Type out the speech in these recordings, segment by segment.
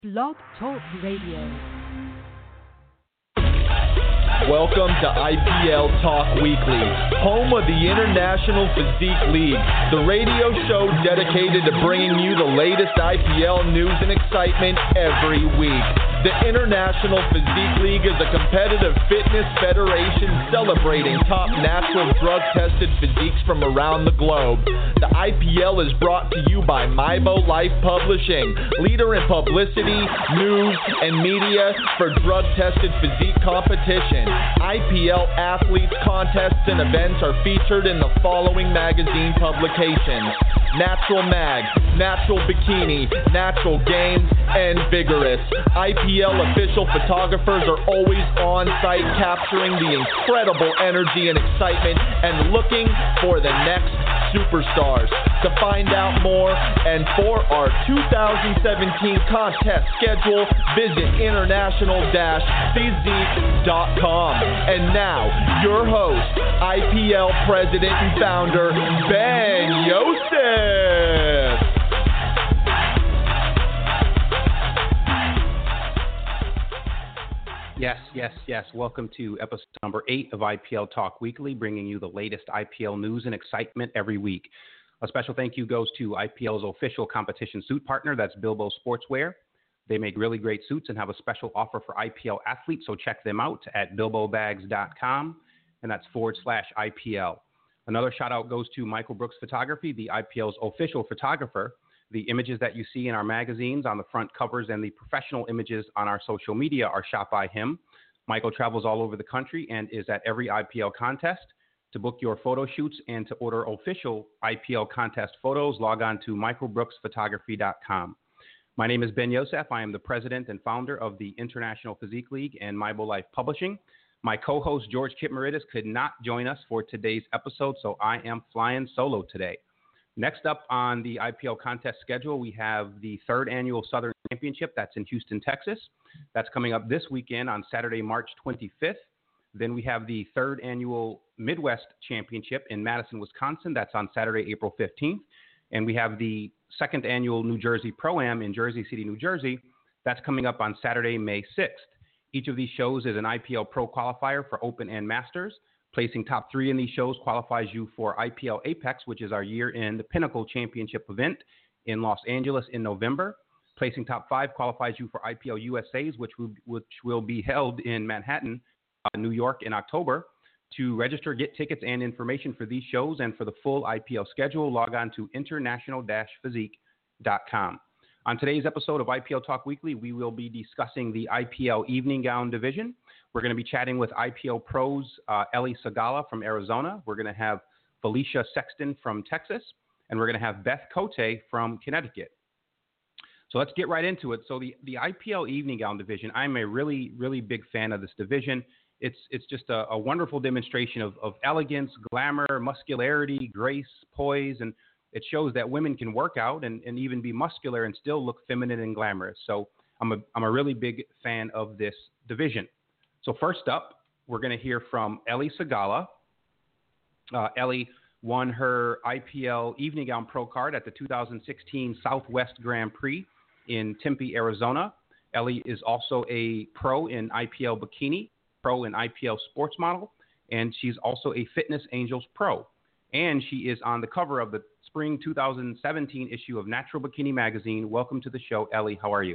Blog Talk Radio. Welcome to IPL Talk Weekly, home of the International Physique League, the radio show dedicated to bringing you the latest IPL news and excitement every week. The International Physique League is a competitive fitness federation celebrating top natural drug-tested physiques from around the globe. The IPL is brought to you by Mybo Life Publishing, leader in publicity, news, and media for drug-tested physique competition. IPL athletes, contests, and events are featured in the following magazine publications: Natural Mag, Natural Bikini, Natural Games, and Vigorous. IPL official photographers are always on site capturing the incredible energy and excitement and looking for the next superstars. To find out more and for our 2017 contest schedule, visit international-physique.com. And now, your host, IPL president and founder, Ben Yosef. Yes. Welcome to episode number 8 of IPL Talk Weekly, bringing you the latest IPL news and excitement every week. A special thank you goes to IPL's official competition suit partner, that's Bilbo Sportswear. They make really great suits and have a special offer for IPL athletes, so check them out at bilbobags.com, and that's /IPL. Another shout out goes to Michael Brooks Photography, the IPL's official photographer. The images that you see in our magazines on the front covers and the professional images on our social media are shot by him. Michael travels all over the country and is at every IPL contest. To book your photo shoots and to order official IPL contest photos, log on to michaelbrooksphotography.com. My name is Ben Yosef. I am the president and founder of the International Physique League and Mybo Life Publishing. My co-host, George Kitmaridis, could not join us for today's episode, so I am flying solo today. Next up on the IPL contest schedule, we have the 3rd annual Southern Championship. That's in Houston, Texas. That's coming up this weekend on Saturday, March 25th. Then we have the 3rd annual Midwest Championship in Madison, Wisconsin. That's on Saturday, April 15th. And we have the 2nd annual New Jersey Pro-Am in Jersey City, New Jersey. That's coming up on Saturday, May 6th. Each of these shows is an IPL Pro qualifier for Open and Masters. Placing top 3 in these shows qualifies you for IPL Apex, which is our year-end Pinnacle Championship event in Los Angeles in November. Placing top 5 qualifies you for IPL USAs, which will be held in Manhattan, New York in October. To register, get tickets, and information for these shows and for the full IPL schedule, log on to international-physique.com. On today's episode of IPL Talk Weekly, we will be discussing the IPL evening gown division. We're going to be chatting with IPL pros Ellie Segala from Arizona. We're going to have Felicia Sexton from Texas. And we're going to have Beth Cote from Connecticut. So let's get right into it. So the IPL evening gown division, I'm a really, really big fan of this division. It's just a wonderful demonstration of elegance, glamour, muscularity, grace, poise, and it shows that women can work out and even be muscular and still look feminine and glamorous. So I'm a really big fan of this division. So first up, we're going to hear from Ellie Segala. Ellie won her IPL evening gown pro card at the 2016 Southwest Grand Prix in Tempe, Arizona. Ellie is also a pro in IPL Bikini, pro in IPL Sports Model, and she's also a Fitness Angels pro. And she is on the cover of the spring 2017 issue of Natural Bikini magazine. Welcome to the show, Ellie. How are you?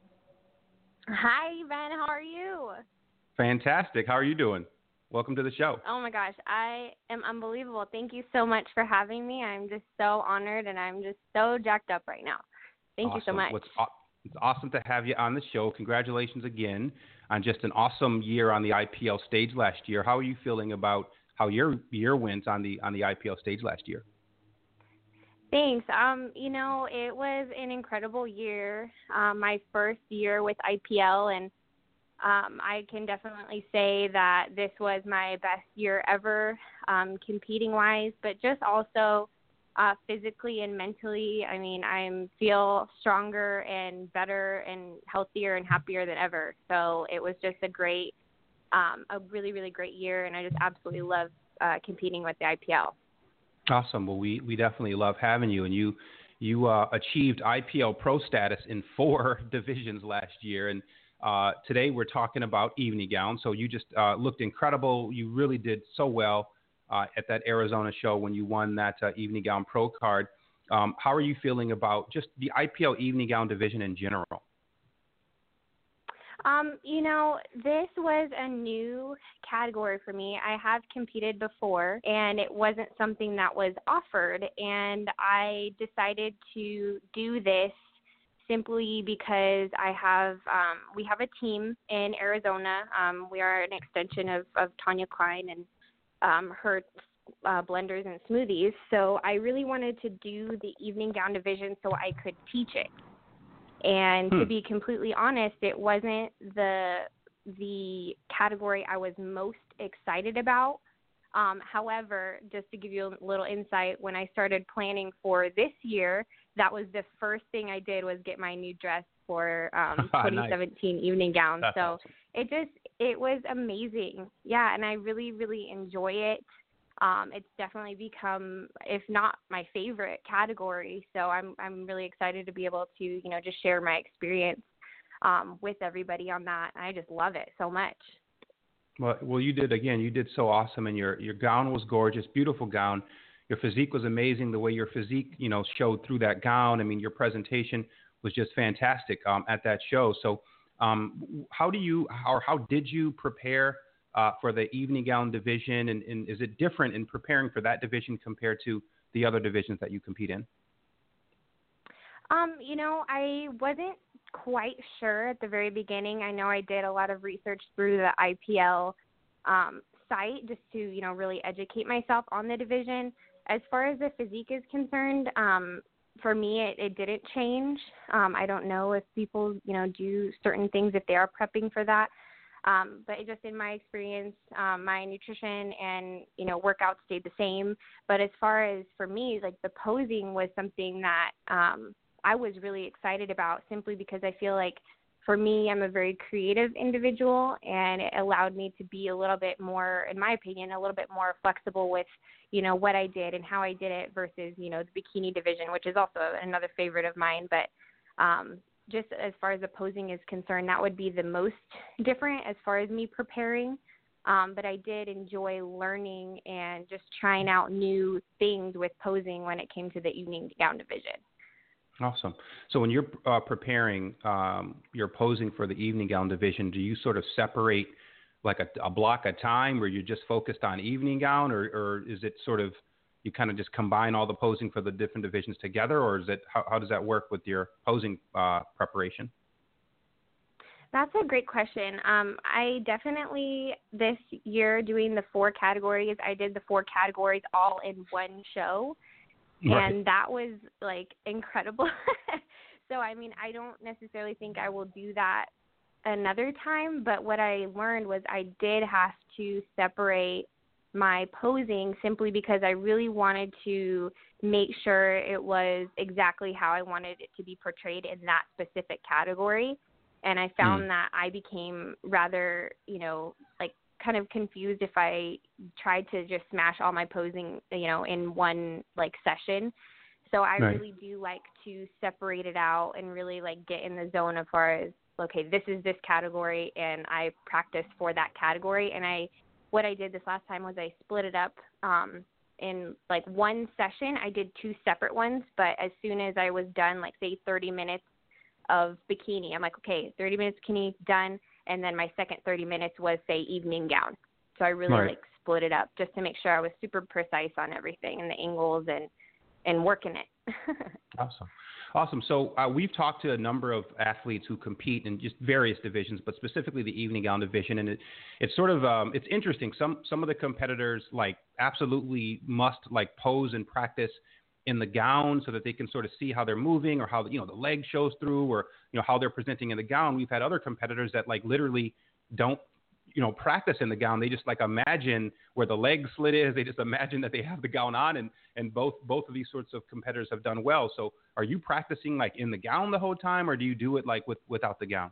Hi, Ben. How are you? Fantastic. How are you doing? Welcome to the show. Oh, my gosh. I am unbelievable. Thank you so much for having me. I'm just so honored, and I'm just so jacked up right now. Thank you so much. It's awesome to have you on the show. Congratulations again on just an awesome year on the IPL stage last year. How are you feeling about how your year went on the IPL stage last year? Thanks. It was an incredible year, my first year with IPL, and I can definitely say that this was my best year ever, competing-wise, but just also physically and mentally. I mean, I feel stronger and better and healthier and happier than ever. So it was just a really, really great year, and I just absolutely love competing with the IPL. Awesome. Well, we definitely love having you, and you You achieved IPL Pro status in 4 divisions last year, and today we're talking about evening gown. So you just looked incredible. You really did so well at that Arizona show when you won that evening gown pro card. How are you feeling about just the IPL evening gown division in general? This was a new category for me. I have competed before, and it wasn't something that was offered, and I decided to do this simply because we have a team in Arizona. We are an extension of Tanya Klein and her blenders and smoothies. So I really wanted to do the evening gown division so I could teach it. And to be completely honest, it wasn't the category I was most excited about. However, just to give you a little insight, when I started planning for this year, that was the first thing I did was get my new dress for 2017 nice. Evening gown. That's so awesome. it was amazing. Yeah, and I really, really enjoy it. It's definitely become, if not my favorite category. So I'm really excited to be able to, just share my experience with everybody on that. I just love it so much. Well, you did so awesome, and your gown was gorgeous, beautiful gown. Your physique was amazing. The way your physique, showed through that gown. I mean, your presentation was just fantastic at that show. So, how did you prepare for the evening gown division, and is it different in preparing for that division compared to the other divisions that you compete in? I wasn't quite sure at the very beginning. I know I did a lot of research through the IPL site just to, really educate myself on the division. As far as the physique is concerned, for me, it didn't change. I don't know if people, do certain things if they are prepping for that. But just in my experience, my nutrition and, workouts stayed the same. But as far as for me, like the posing was something that I was really excited about simply because I feel like for me, I'm a very creative individual, and it allowed me to be a little bit more, in my opinion, a little bit more flexible with, what I did and how I did it versus, the bikini division, which is also another favorite of mine. But just as far as the posing is concerned, that would be the most different as far as me preparing. But I did enjoy learning and just trying out new things with posing when it came to the evening gown division. Awesome. So when you're preparing, you're posing for the evening gown division, do you sort of separate like a block of time where you're just focused on evening gown, or is it sort of you kind of just combine all the posing for the different divisions together, or is it how does that work with your posing preparation? That's a great question. I definitely, this year doing the 4 categories, I did the 4 categories all in one show. Right. And that was, like, incredible. So, I mean, I don't necessarily think I will do that another time. But what I learned was I did have to separate my posing simply because I really wanted to make sure it was exactly how I wanted it to be portrayed in that specific category. And I found that I became rather, like, kind of confused if I tried to just smash all my posing, in one like session. So I really do like to separate it out and really like get in the zone as far as, okay, this is this category and I practice for that category. And what I did this last time was I split it up in like one session. I did 2 separate ones, but as soon as I was done, like say 30 minutes of bikini, I'm like, okay, 30 minutes bikini done. And then my second 30 minutes was, say, evening gown. So I really, like, split it up just to make sure I was super precise on everything and the angles and working it. Awesome. So we've talked to a number of athletes who compete in just various divisions, but specifically the evening gown division. And it's sort of it's interesting. Some of the competitors, like, absolutely must, like, pose and practice in the gown so that they can sort of see how they're moving or how, the leg shows through or, how they're presenting in the gown. We've had other competitors that like literally don't, practice in the gown. They just like imagine where the leg slit is. They just imagine that they have the gown on and both of these sorts of competitors have done well. So are you practicing like in the gown the whole time or do you do it like without the gown?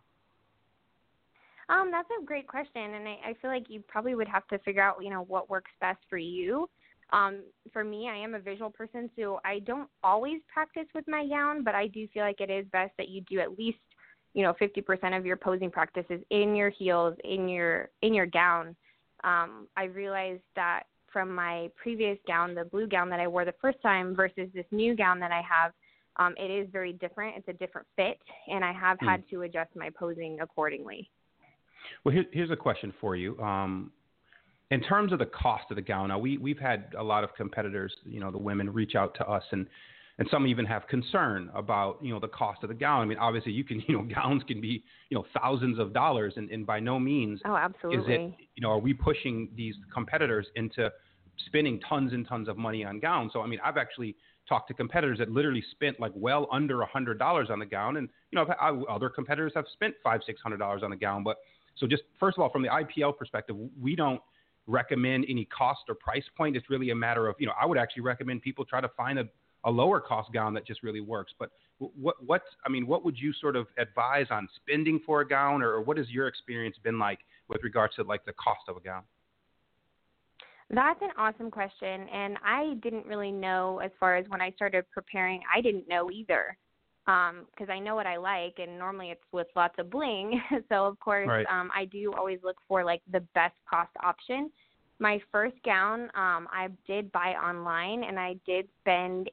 That's a great question. And I feel like you probably would have to figure out, what works best for you. For me, I am a visual person, so I don't always practice with my gown, but I do feel like it is best that you do at least, 50% of your posing practices in your heels, in your gown. I realized that from my previous gown, the blue gown that I wore the first time versus this new gown that I have, it is very different. It's a different fit, and I have had to adjust my posing accordingly. Well, here's a question for you. In terms of the cost of the gown, now we've had a lot of competitors, the women reach out to us, and some even have concern about, the cost of the gown. I mean, obviously you can, gowns can be, thousands of dollars, and by no means absolutely. is it, are we pushing these competitors into spending tons and tons of money on gowns? So, I mean, I've actually talked to competitors that literally spent like well under $100 on the gown, and other competitors have spent $500-600 on the gown. But so just first of all, from the IPL perspective, we don't recommend any cost or price point. It's really a matter of, I would actually recommend people try to find a lower cost gown that just really works. But what would you sort of advise on spending for a gown, or what has your experience been like with regards to like the cost of a gown? That's an awesome question, and I didn't really know as far as when I started preparing. I didn't know either, because I know what I like, and normally it's with lots of bling. So, of course, right. I do always look for, like, the best cost option. My first gown, I did buy online, and I did spend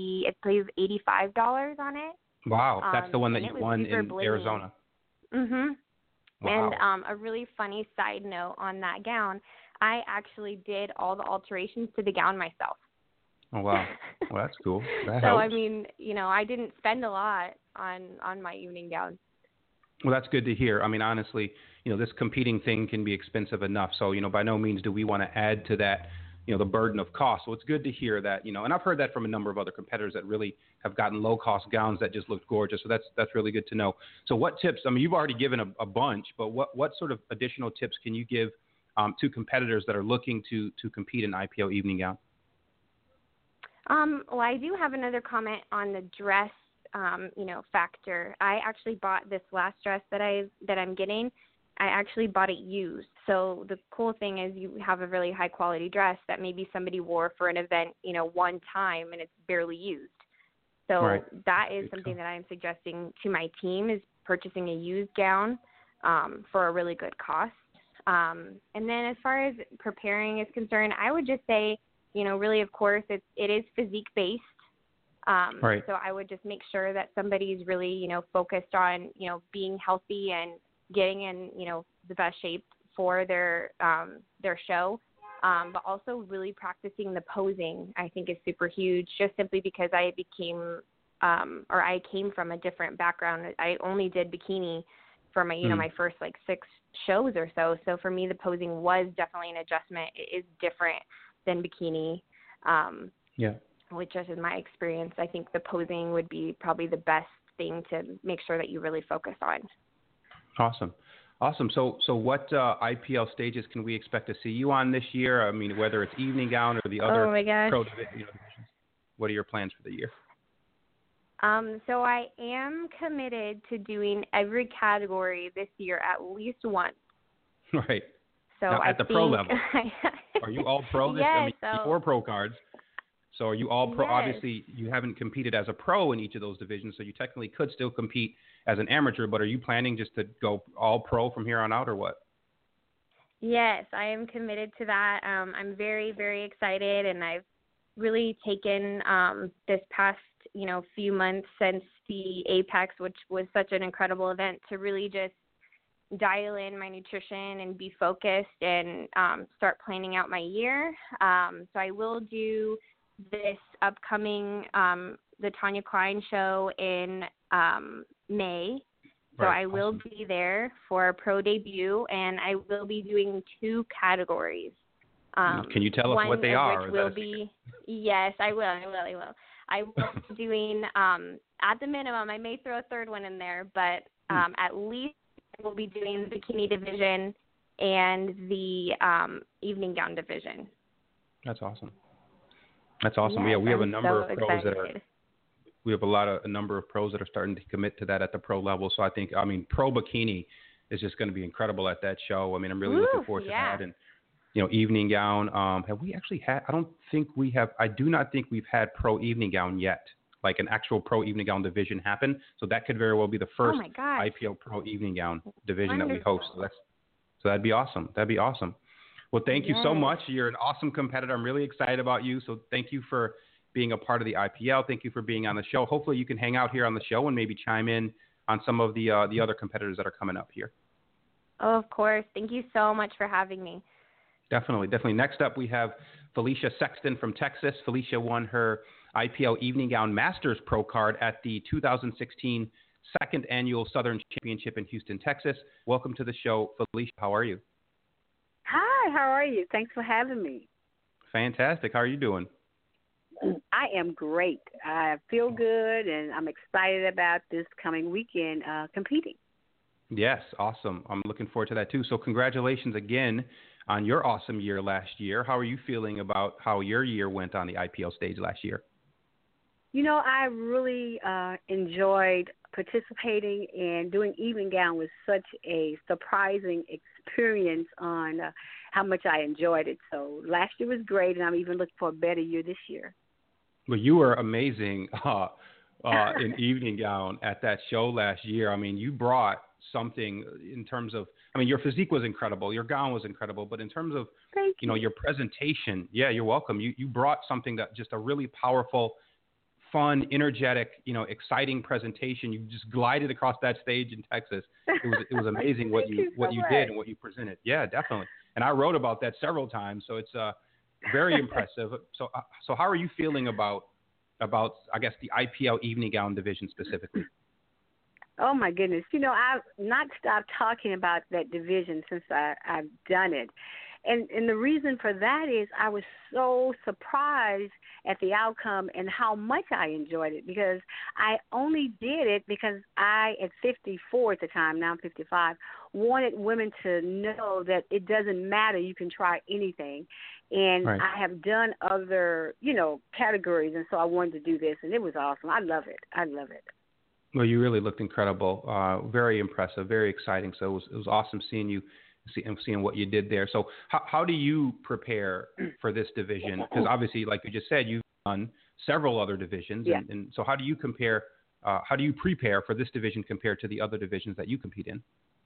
$85 on it. Wow, that's the one that you won in blingy. Arizona. Mhm. Wow. And a really funny side note on that gown, I actually did all the alterations to the gown myself. Oh, wow. Well, that's cool. That So, helps. I mean, I didn't spend a lot on my evening gown. Well, that's good to hear. I mean, honestly, this competing thing can be expensive enough. So, by no means do we want to add to that, the burden of cost. So it's good to hear that, and I've heard that from a number of other competitors that really have gotten low-cost gowns that just look gorgeous. So that's really good to know. So what tips, I mean, you've already given a bunch, but what sort of additional tips can you give to competitors that are looking to compete in IPL evening gown? Well, I do have another comment on the dress, factor. I actually bought this last dress that I'm getting. I actually bought it used. So the cool thing is you have a really high quality dress that maybe somebody wore for an event, one time, and it's barely used. So right. That is something that I'm suggesting to my team, is purchasing a used gown for a really good cost. And then as far as preparing is concerned, I would just say, really, of course, it is physique based. Right. So I would just make sure that somebody's really, focused on, being healthy and getting in, the best shape for their show. But also really practicing the posing, I think, is super huge, just simply because I came from a different background. I only did bikini for my, my first like 6 shows or so. So for me, the posing was definitely an adjustment. It is different than bikini. Which, just in my experience, I think the posing would be probably the best thing to make sure that you really focus on. Awesome. So what IPL stages can we expect to see you on this year? I mean, whether it's evening gown or the other pro divisions. What are your plans for the year? So I am committed to doing every category this year at least once. Right. So now, at the pro level, are you all pro this? Yes, I mean, 4 pro cards. So are you all pro? Yes. Obviously, you haven't competed as a pro in each of those divisions, so you technically could still compete as an amateur, but are you planning just to go all pro from here on out, or what? Yes, I am committed to that. I'm very, very excited, and I've really taken this past, few months since the Apex, which was such an incredible event, to really just dial in my nutrition and be focused and start planning out my year. So I will do this upcoming the Tanya Klein show in May. So Right. I will be there for a pro debut, and I will be doing 2 categories. Can you tell us what they are? Which will be, yes, I will. I will be doing, at the minimum, I may throw a third one in there, but at least we'll be doing the bikini division and the evening gown division. That's awesome. Yes, Yeah, we have a number of pros excited. that are. We have a number of pros that are starting to commit to that at the pro level. So I think, pro bikini is just going to be incredible at that show. I mean, I'm really looking forward to that. And evening gown. Have we actually had? I don't think we have. I do not think we've had pro evening gown yet, like an actual pro evening gown division happen. So that could very well be the first IPL pro evening gown division that we host. So that'd be awesome. That'd be awesome. Well, thank you so much. You're an awesome competitor. I'm really excited about you. So thank you for being a part of the IPL. Thank you for being on the show. Hopefully you can hang out here on the show and maybe chime in on some of the other competitors that are coming up here. Oh, of course. Thank you so much for having me. Definitely. Next up, we have Felicia Sexton from Texas. Felicia won her IPL Evening Gown Masters Pro card at the 2016 Second Annual Southern Championship in Houston, Texas. Welcome to the show, Felicia. How are you? Hi, how are you? Thanks for having me. Fantastic. How are you doing? I am great. I feel good, and I'm excited about this coming weekend competing. Yes, awesome. I'm looking forward to that, too. So congratulations again on your awesome year last year. How are you feeling about how your year went on the IPL stage last year? I really enjoyed participating, and doing evening gown was such a surprising experience on how much I enjoyed it. So last year was great, and I'm even looking for a better year this year. Well, you were amazing in evening gown at that show last year. I mean, you brought something in terms of, your physique was incredible. Your gown was incredible. But in terms of, your presentation, you're welcome. You brought something that just a really powerful, fun, energetic, exciting presentation. You just glided across that stage in Texas. It was amazing what you did and what you presented. Yeah, definitely. And I wrote about that several times. So it's very impressive. So how are you feeling about I guess the IPL evening gown division specifically? Oh my goodness! I've not stopped talking about that division since I've done it, and the reason for that is I was so surprised at the outcome and how much I enjoyed it, because I only did it because I, at 54 at the time, now I'm 55, wanted women to know that it doesn't matter. You can try anything. And right. I have done other, categories, and so I wanted to do this, and it was awesome. I love it. Well, you really looked incredible. Very impressive, very exciting. So it was awesome seeing you, seeing what you did there. So how do you prepare for this division? Because obviously, like you just said, you've done several other divisions. Yeah. And so how do you compare? How do you prepare for this division compared to the other divisions that you compete in?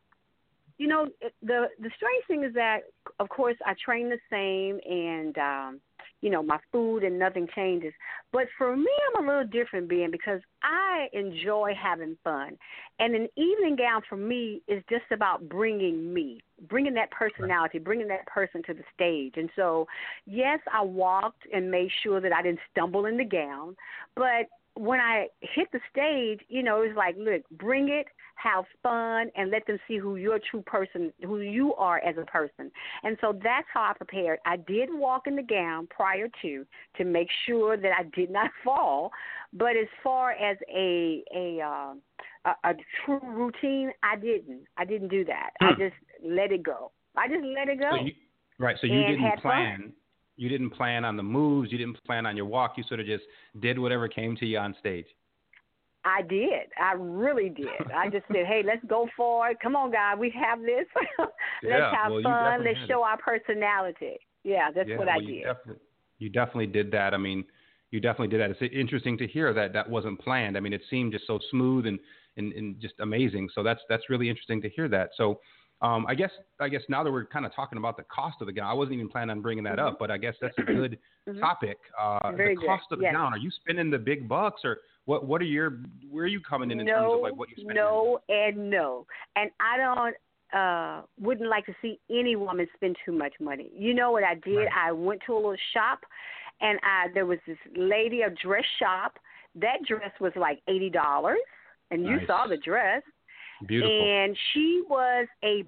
The strange thing is that, of course, I train the same, and my food and nothing changes. But for me, I'm a little different because I enjoy having fun. And an evening gown for me is just about bringing that personality, bringing that person to the stage. And so, yes, I walked and made sure that I didn't stumble in the gown. But when I hit the stage, it was like, look, bring it, have fun, and let them see who you're who you are as a person. And so that's how I prepared. I did walk in the gown prior to make sure that I did not fall. But as far as a true routine, I didn't do that. I just let it go. So you didn't plan. Fun. You didn't plan on the moves. You didn't plan on your walk. You sort of just did whatever came to you on stage. I did. I really did. I just said, hey, let's go for it. Come on, guys. We have this. Let's have fun. Let's show our personality. Yeah, that's what I did. You definitely did that. You definitely did that. It's interesting to hear that wasn't planned. It seemed just so smooth and just amazing. So that's really interesting to hear that. So I guess now that we're kind of talking about the cost of the gown, I wasn't even planning on bringing that up, but I guess that's a good topic. Very the cost good. of the gown. Are you spending the big bucks, or where are you coming in terms of like what you're spending? No. And I don't wouldn't like to see any woman spend too much money. You know what I did? Right. I went to a little shop, and there was this lady, a dress shop. That dress was like $80, and you saw the dress. Beautiful. And she was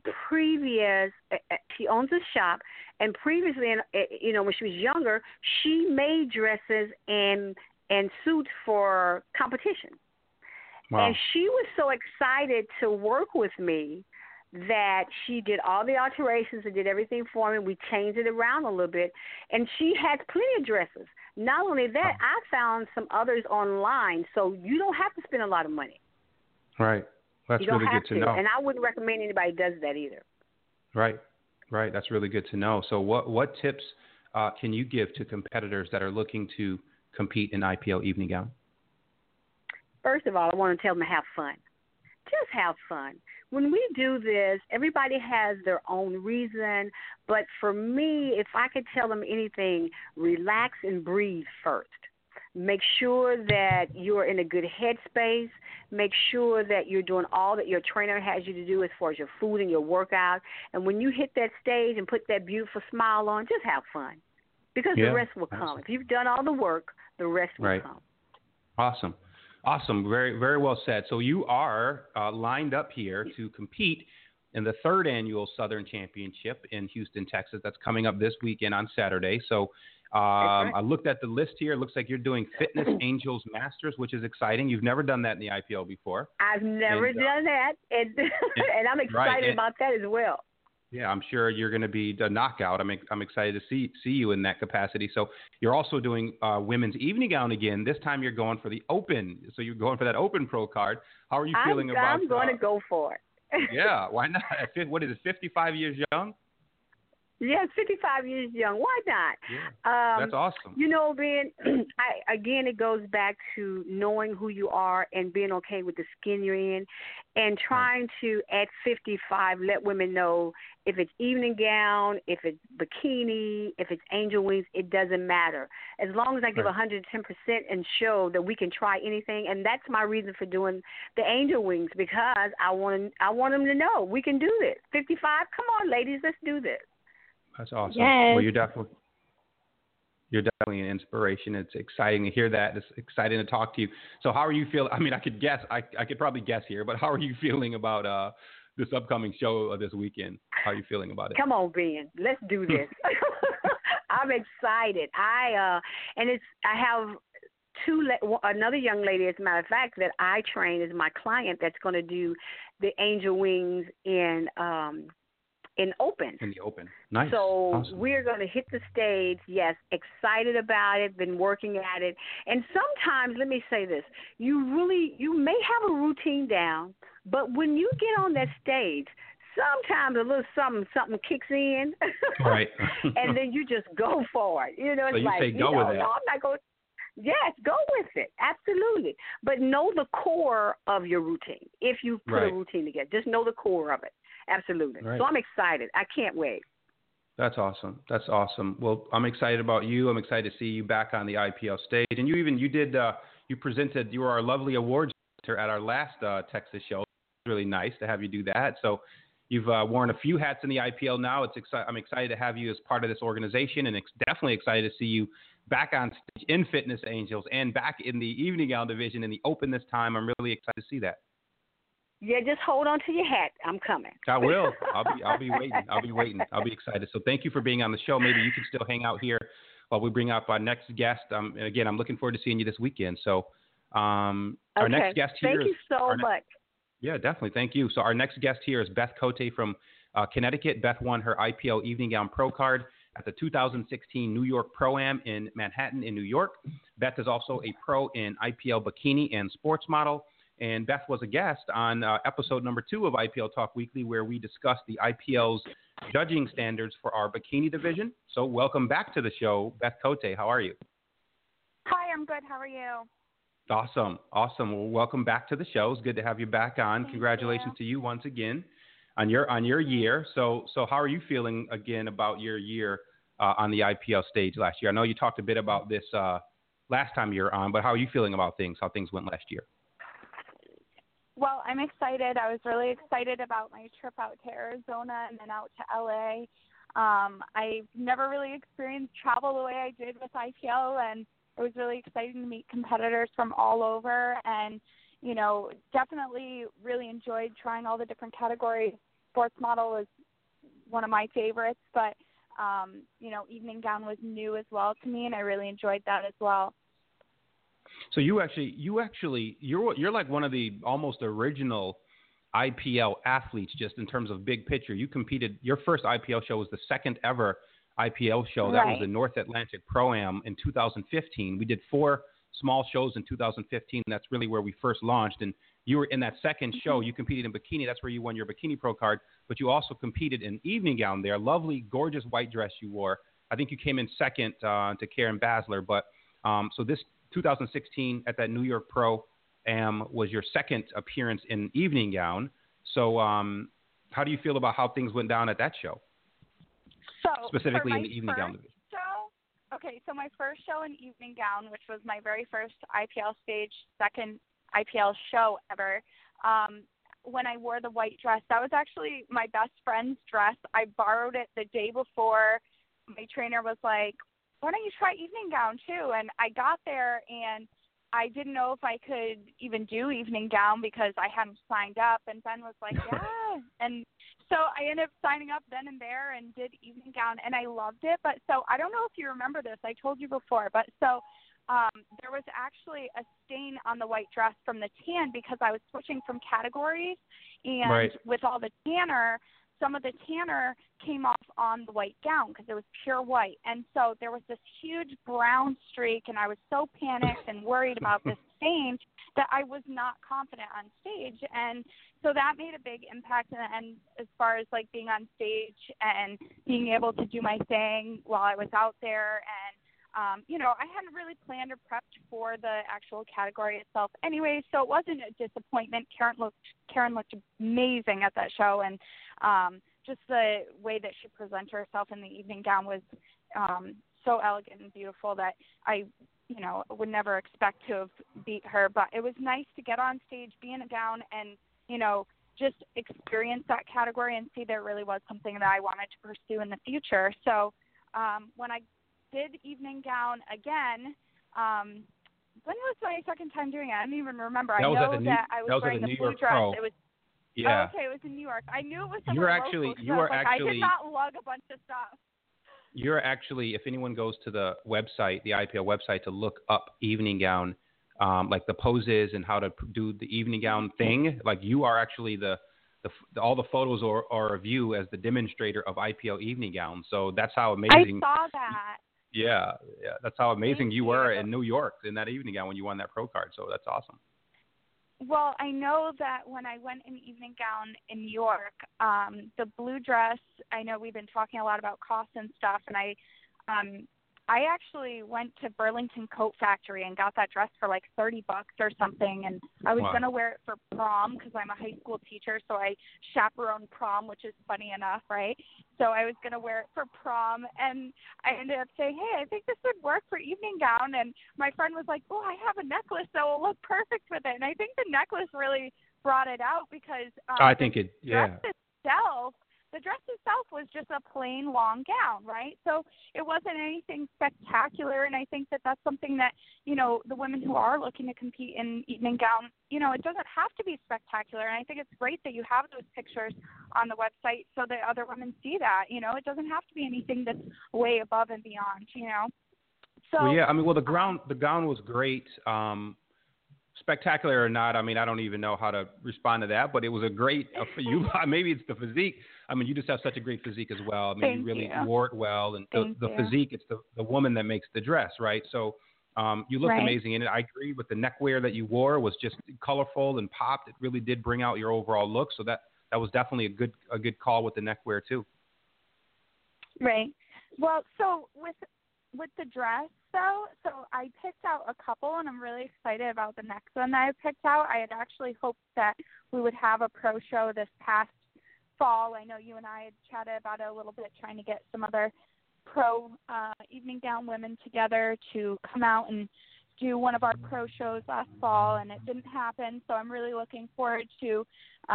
she owns a shop, and previously, when she was younger, she made dresses and suits for competition. Wow. And she was so excited to work with me that she did all the alterations and did everything for me. We changed it around a little bit, and she has plenty of dresses. Not only that, I found some others online, so you don't have to spend a lot of money. Right. That's really good to know. And I wouldn't recommend anybody does that either. Right. Right. That's really good to know. So what tips can you give to competitors that are looking to compete in IPL evening gown? First of all, I want to tell them to have fun. Just have fun. When we do this, everybody has their own reason. But for me, if I could tell them anything, relax and breathe first. Make sure that you're in a good headspace. Make sure that you're doing all that your trainer has you to do as far as your food and your workout. And when you hit that stage and put that beautiful smile on, just have fun. Because the rest will come. If you've done all the work, the rest will come. Awesome. Awesome. Very, very well said. So you are lined up here to compete in the third annual Southern Championship in Houston, Texas. That's coming up this weekend on Saturday. So I looked at the list here. It looks like you're doing Fitness Angels Masters, which is exciting. You've never done that in the IPL before. I've never done that, and I'm excited about that as well. Yeah, I'm sure you're going to be the knockout. I'm excited to see you in that capacity. So you're also doing women's evening gown again. This time you're going for the Open. So you're going for that Open Pro card. How are you feeling about? I'm going to go for it. Yeah, why not? What is it? 55 years young? Yes, 55 years young. Why not? Yeah, that's awesome. You know, Ben, again, it goes back to knowing who you are and being okay with the skin you're in and trying to, at 55, let women know if it's evening gown, if it's bikini, if it's angel wings, it doesn't matter. As long as I give 110% and show that we can try anything, and that's my reason for doing the angel wings, because I want them to know we can do this. 55, come on, ladies, let's do this. That's awesome. Yes. Well, you're definitely an inspiration. It's exciting to hear that. It's exciting to talk to you. So how are you feeling? I mean, I could guess. I could probably guess here, but how are you feeling about this upcoming show this weekend? How are you feeling about it? Come on, Ben. Let's do this. I'm excited. I have another young lady, as a matter of fact, that I train as my client that's going to do the angel wings in Open. In the Open. Nice. So awesome. We're going to hit the stage, yes, excited about it, been working at it. And sometimes, let me say this, you may have a routine down, but when you get on that stage, sometimes a little something kicks in. Right. And then you just go for it. You know, it's so you like, say go with it. No, I'm not going. Yes, go with it. Absolutely. But know the core of your routine. If you put a routine together, just know the core of it. Absolutely. Right. So I'm excited. I can't wait. That's awesome. That's awesome. Well, I'm excited about you. I'm excited to see you back on the IPL stage. And you were our lovely awards winner at our last Texas show. It was really nice to have you do that. So you've worn a few hats in the IPL now. I'm excited to have you as part of this organization, and definitely excited to see you back on stage in Fitness Angels and back in the evening gown division in the Open this time. I'm really excited to see that. Yeah, just hold on to your hat. I'm coming. I will. I'll be waiting. I'll be excited. So thank you for being on the show. Maybe you can still hang out here while we bring up our next guest. And again, I'm looking forward to seeing you this weekend. So our next guest here Thank you so much. Yeah, definitely. Thank you. So our next guest here is Beth Cote from Connecticut. Beth won her IPL evening gown pro card at the 2016 New York Pro-Am in Manhattan in New York. Beth is also a pro in IPL bikini and sports model. And Beth was a guest on episode number 2 of IPL Talk Weekly, where we discussed the IPL's judging standards for our bikini division. So welcome back to the show, Beth Cote. How are you? Hi, I'm good. How are you? Awesome. Well, welcome back to the show. It's good to have you back on. Thank Congratulations you. to you once again on your year. So how are you feeling again about your year on the IPL stage last year? I know you talked a bit about this last time you were on, but how are you feeling about how things went last year? Well, I'm excited. I was really excited about my trip out to Arizona and then out to LA. I've never really experienced travel the way I did with IPL, and it was really exciting to meet competitors from all over. And, you know, definitely really enjoyed trying all the different categories. Sports model was one of my favorites, but, you know, evening gown was new as well to me, and I really enjoyed that as well. So you're like one of the almost original IPL athletes, just in terms of big picture. You competed. Your first IPL show was the second ever IPL show. That was the North Atlantic Pro-Am in 2015. We did 4 small shows in 2015. That's really where we first launched. And you were in that second show. You competed in bikini. That's where you won your bikini pro card. But you also competed in evening gown there. Lovely, gorgeous white dress you wore. I think you came in second to Karen Basler. But so this 2016 at that New York Pro was your second appearance in evening gown. So how do you feel about how things went down at that show? So specifically in the evening gown division. Okay, so my first show in evening gown, which was my very first IPL stage, second IPL show ever, when I wore the white dress, that was actually my best friend's dress. I borrowed it the day before. My trainer was like, why don't you try evening gown too? And I got there and I didn't know if I could even do evening gown because I hadn't signed up. And Ben was like, yeah. And so I ended up signing up then and there and did evening gown, and I loved it. But so I don't know if you remember this. I told you before. But so there was actually a stain on the white dress from the tan because I was switching from categories. And with all the tanner, some of the tanner came off on the white gown because it was pure white. And so there was this huge brown streak, and I was so panicked and worried about this stain that I was not confident on stage. And so that made a big impact. And as far as like being on stage and being able to do my thing while I was out there, and I hadn't really planned or prepped for the actual category itself anyway, so it wasn't a disappointment. Karen looked amazing at that show, and just the way that she presented herself in the evening gown was so elegant and beautiful that I would never expect to have beat her. But it was nice to get on stage, be in a gown, and, just experience that category and see there really was something that I wanted to pursue in the future. So when I did evening gown again, when was my second time doing it? I don't even remember. I know that I was wearing the blue dress. It was it was in New York. I knew it was somewhere local. I did not lug a bunch of stuff. You're actually, if anyone goes to the website, the IPL website, to look up evening gown, like the poses and how to do the evening gown thing, like you are actually all the photos are of you as the demonstrator of IPL evening gown. So that's how amazing. I saw that. Yeah, that's how amazing you were in New York in that evening gown when you won that pro card. So that's awesome. Well, I know that when I went in evening gown in New York, the blue dress, I know we've been talking a lot about cost and stuff, and I actually went to Burlington Coat Factory and got that dress for like $30 or something, and I was going to wear it for prom because I'm a high school teacher, so I chaperone prom, which is funny enough, right? So I was going to wear it for prom, and I ended up saying, hey, I think this would work for evening gown, and my friend was like, oh, I have a necklace that will look perfect with it, and I think the necklace really brought it out because I think it, the dress itself was just a plain long gown, right? So it wasn't anything spectacular, and I think that that's something that, the women who are looking to compete in evening gown, it doesn't have to be spectacular, and I think it's great that you have those pictures on the website so that other women see that, it doesn't have to be anything that's way above and beyond, So, the gown was great. Spectacular or not, I don't even know how to respond to that, but it was a great for you. Maybe it's the physique. You just have such a great physique as well. You really wore it well, and the physique, it's the woman that makes the dress, right? So you looked amazing in it. I agree with the neckwear that you wore was just colorful and popped. It really did bring out your overall look. So that was definitely a good call with the neckwear too. Right. Well, so with the dress, though, so I picked out a couple, and I'm really excited about the next one that I picked out. I had actually hoped that we would have a pro show this past fall. I know you and I had chatted about it a little bit, trying to get some other pro evening gown women together to come out and do one of our pro shows last fall, and it didn't happen. So I'm really looking forward to,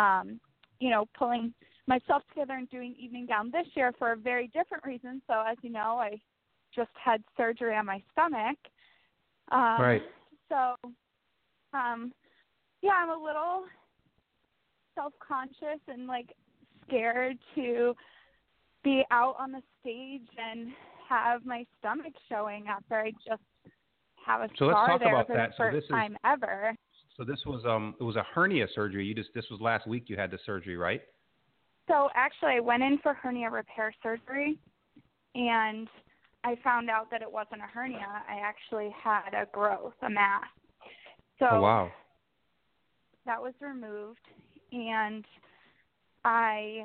pulling myself together and doing evening gown this year for a very different reason. So as you know, I just had surgery on my stomach. Right. So, I'm a little self-conscious and scared to be out on the stage and have my stomach showing after I just have a scar there for the first time ever. So this was it was a hernia surgery. This was last week you had the surgery, right? So actually I went in for hernia repair surgery, and I found out that it wasn't a hernia. I actually had a growth, a mass. So, oh, wow. that was removed, and I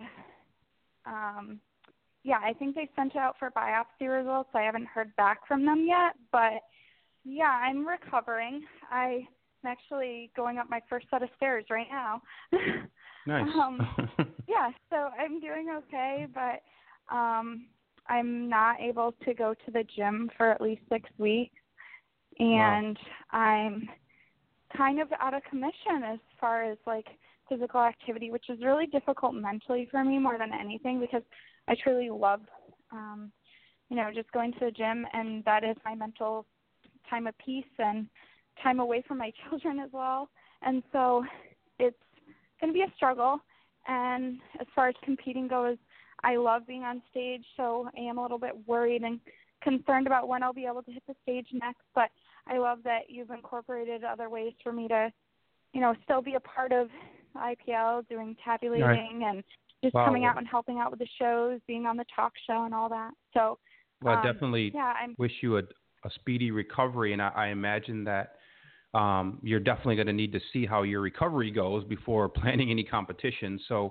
I think they sent it out for biopsy results. I haven't heard back from them yet, but yeah, I'm recovering. I'm actually going up my first set of stairs right now. Nice. Yeah, so I'm doing okay, but I'm not able to go to the gym for at least 6 weeks, and wow. I'm kind of out of commission as far as like physical activity, which is really difficult mentally for me more than anything, because I truly love, just going to the gym, and that is my mental time of peace and time away from my children as well. And so it's going to be a struggle. And as far as competing goes, I love being on stage, so I am a little bit worried and concerned about when I'll be able to hit the stage next. But I love that you've incorporated other ways for me to, still be a part of IPL, doing tabulating and just coming out and helping out with the shows, being on the talk show and all that. So, I definitely wish you a speedy recovery, and I imagine that you're definitely going to need to see how your recovery goes before planning any competition. So,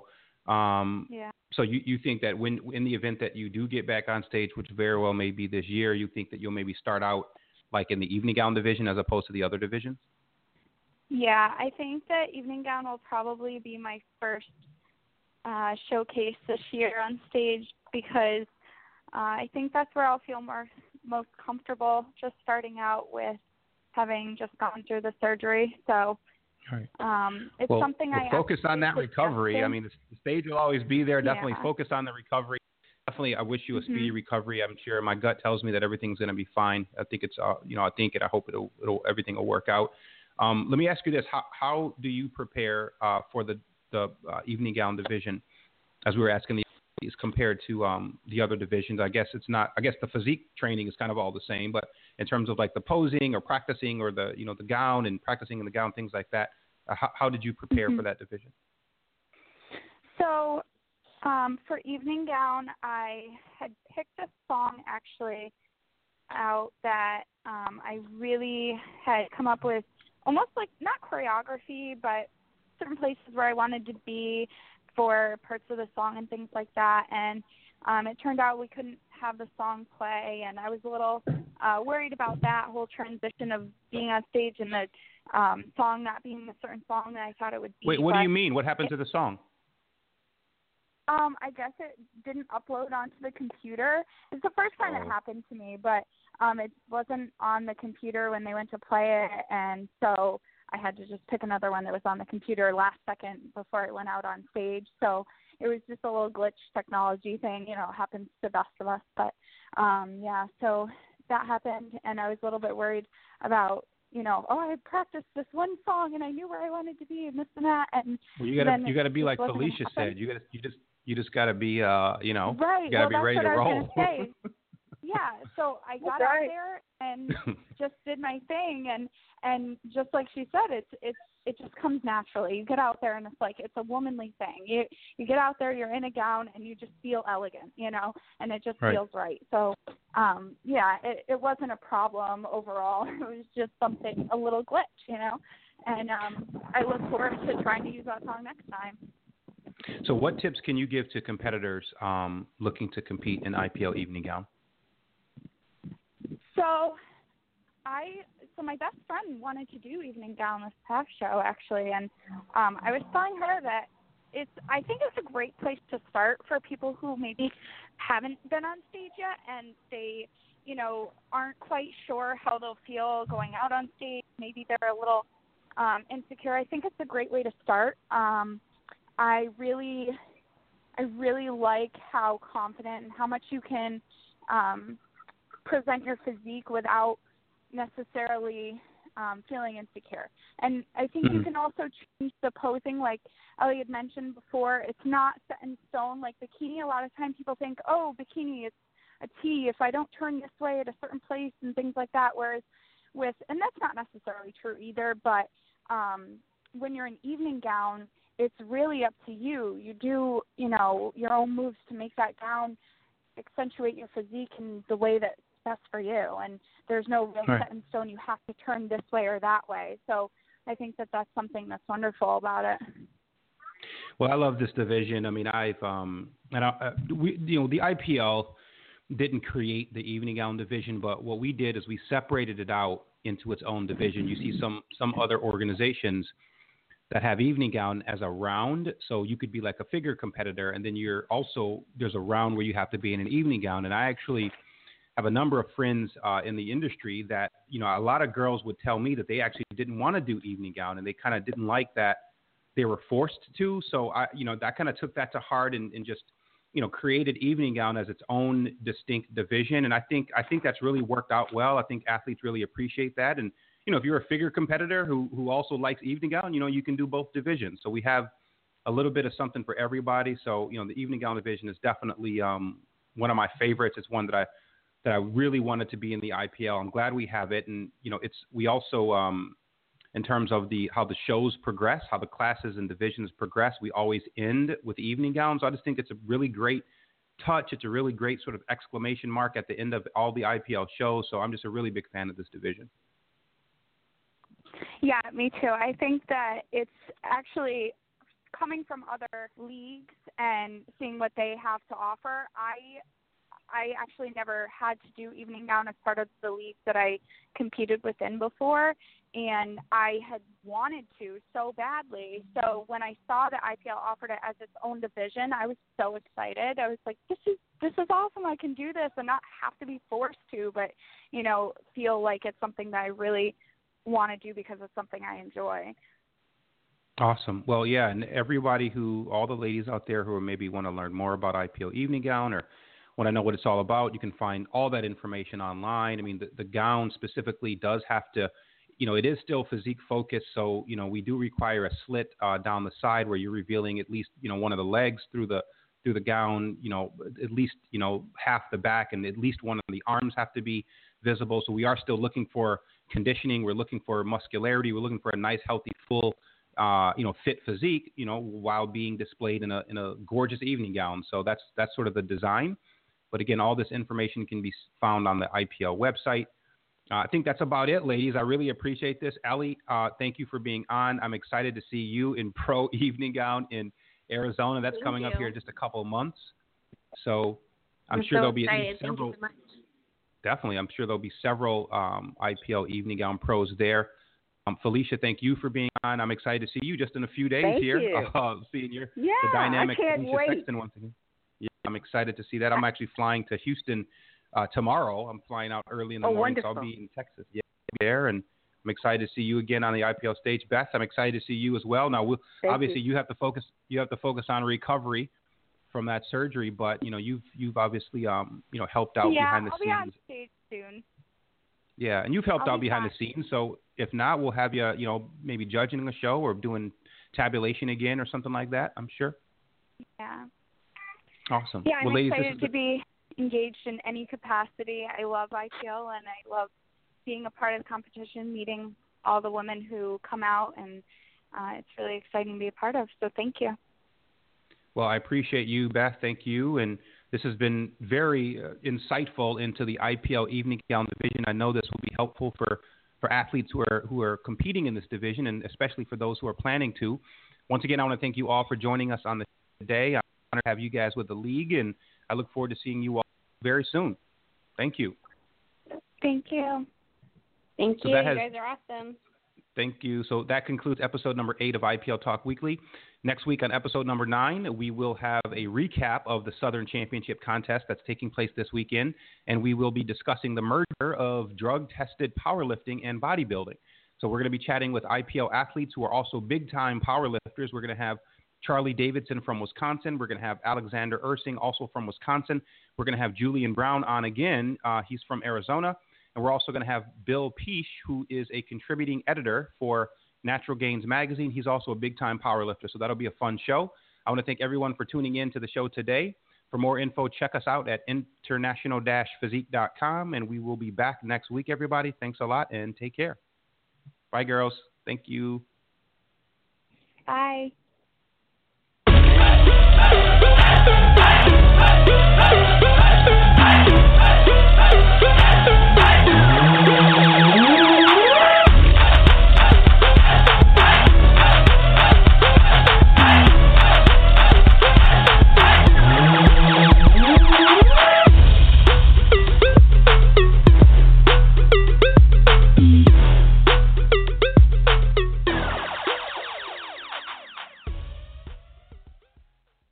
so you think that when in the event that you do get back on stage, which very well may be this year, you think that you'll maybe start out like in the evening gown division as opposed to the other divisions? Yeah, I think that evening gown will probably be my first showcase this year on stage, because I think that's where I'll feel most comfortable, just starting out with having just gone through the surgery. So it's something I focus on that recovery. I mean, the stage will always be there. Definitely focus on the recovery. Definitely, I wish you a speedy recovery. I'm sure my gut tells me that everything's going to be fine. I think it's, I hope everything will work out. Let me ask you this: how do you prepare for the evening gown division, as we were asking the ladies, compared to the other divisions? I guess it's not. I guess the physique training is kind of all the same, but in terms of like the posing or practicing or the the gown and practicing in the gown, things like that, how did you prepare for that division? So for evening gown, I had picked a song actually out that I really had come up with, almost like not choreography, but certain places where I wanted to be for parts of the song and things like that. And it turned out we couldn't have the song play, and I was a little worried about that whole transition of being on stage and the song not being a certain song that I thought it would be. Wait, what do you mean? What happened to the song? I guess it didn't upload onto the computer. It's the first time it happened to me, but it wasn't on the computer when they went to play it, and so I had to just pick another one that was on the computer last second before it went out on stage. So it was just a little glitch technology thing, it happens to the best of us. But, so that happened, and I was a little bit worried about, I practiced this one song, and I knew where I wanted to be, and this and that. And well, you got to be like Felicia said. You just got to be, right. You got to be ready to roll. Yeah, so I got out there and just did my thing, and just like she said, it just comes naturally. You get out there, and it's a womanly thing. You get out there, you're in a gown, and you just feel elegant, and it just feels right. So, it wasn't a problem overall. It was just something, a little glitch, and I look forward to trying to use that song next time. So what tips can you give to competitors looking to compete in IPL evening gown? So my best friend wanted to do evening gown this past show, actually, and I was telling her that I think it's a great place to start for people who maybe haven't been on stage yet, and they, aren't quite sure how they'll feel going out on stage. Maybe they're a little insecure. I think it's a great way to start. I really like how confident and how much you can present your physique without necessarily feeling insecure. And I think you can also change the posing, like Ellie had mentioned before. It's not set in stone. Like bikini, a lot of times people think, bikini, it's a T if I don't turn this way at a certain place and things like that. Whereas and that's not necessarily true either, but when you're in evening gown, it's really up to you. You do, your own moves to make that gown accentuate your physique in the way that's best for you. And there's no real set in stone. You have to turn this way or that way. So I think that that's something that's wonderful about it. Well, I love this division. I mean, the IPL didn't create the evening gown division, but what we did is we separated it out into its own division. You see some other organizations that have evening gown as a round, so you could be like a figure competitor, and then there's a round where you have to be in an evening gown. And I actually have a number of friends in the industry that, a lot of girls would tell me that they actually didn't want to do evening gown, and they kind of didn't like that they were forced to. So I kind of took that to heart and just, created evening gown as its own distinct division. And I think that's really worked out well. I think athletes really appreciate that. And, if you're a figure competitor who also likes evening gown, you can do both divisions. So we have a little bit of something for everybody. So, the evening gown division is definitely one of my favorites. It's one that I really wanted to be in the IPL. I'm glad we have it. And, we also, in terms of how the shows progress, how the classes and divisions progress, we always end with evening gowns. So I just think it's a really great touch. It's a really great sort of exclamation mark at the end of all the IPL shows. So I'm just a really big fan of this division. Yeah, me too. I think that it's actually coming from other leagues and seeing what they have to offer. I actually never had to do evening gown as part of the league that I competed within before, and I had wanted to so badly. So when I saw that IPL offered it as its own division, I was so excited. I was like, this is awesome. I can do this and not have to be forced to, but, feel like it's something that I really want to do because it's something I enjoy. Awesome. Well, yeah, and all the ladies out there who maybe want to learn more about IPL evening gown or want to know what it's all about, you can find all that information online. I mean, the gown specifically does have to, it is still physique focused. So, we do require a slit down the side where you're revealing at least, one of the legs through the gown, at least, half the back, and at least one of the arms have to be visible. So we are still looking for conditioning. We're looking for muscularity. We're looking for a nice, healthy, full, fit physique, while being displayed in a gorgeous evening gown. So that's sort of the design. But again, all this information can be found on the IPL website. I think that's about it, ladies. I really appreciate this. Allie, thank you for being on. I'm excited to see you in pro evening gown in Arizona. That's coming up here in just a couple of months. So I'm sure there'll be several. Definitely, I'm sure there'll be several IPL evening gown pros there. Felicia, thank you for being on. I'm excited to see you just in a few days here. Seeing the dynamic Felicia Sexton once again. Yeah, I'm excited to see that. I'm actually flying to Houston tomorrow. I'm flying out early in the morning, so I'll be in Texas. Yeah, there, and I'm excited to see you again on the IPL stage. Beth, I'm excited to see you as well. Now, obviously, you have to focus. You have to focus on recovery from that surgery, but you've obviously helped out behind the scenes. Yeah, I'll be on stage soon. Yeah, and you've helped out behind the scenes. So if not, we'll have you, maybe judging a show or doing tabulation again or something like that. I'm sure. Yeah. Awesome. Yeah, I'm excited to be engaged in any capacity. I love IPL, and I love being a part of the competition, meeting all the women who come out, and it's really exciting to be a part of. So thank you. Well, I appreciate you, Beth. Thank you. And this has been very insightful into the IPL evening gown division. I know this will be helpful for athletes who are competing in this division, and especially for those who are planning to. Once again, I want to thank you all for joining us on the show today. I'm honored to have you guys with the league, and I look forward to seeing you all very soon. Thank you. Thank you. Thank you. You guys are awesome. Thank you. So that concludes episode number 8 of IPL Talk Weekly. Next week on episode number 9, we will have a recap of the Southern Championship contest that's taking place this weekend, and we will be discussing the merger of drug-tested powerlifting and bodybuilding. So we're going to be chatting with IPL athletes who are also big-time powerlifters. We're going to have Charlie Davidson from Wisconsin. We're going to have Alexander Ursing, also from Wisconsin. We're going to have Julian Brown on again. He's from Arizona. And we're also going to have Bill Peach, who is a contributing editor for Natural Gains Magazine. He's also a big-time powerlifter, so that'll be a fun show. I want to thank everyone for tuning in to the show today. For more info, check us out at international-physique.com, and we will be back next week, everybody. Thanks a lot, and take care. Bye, girls. Thank you. Bye.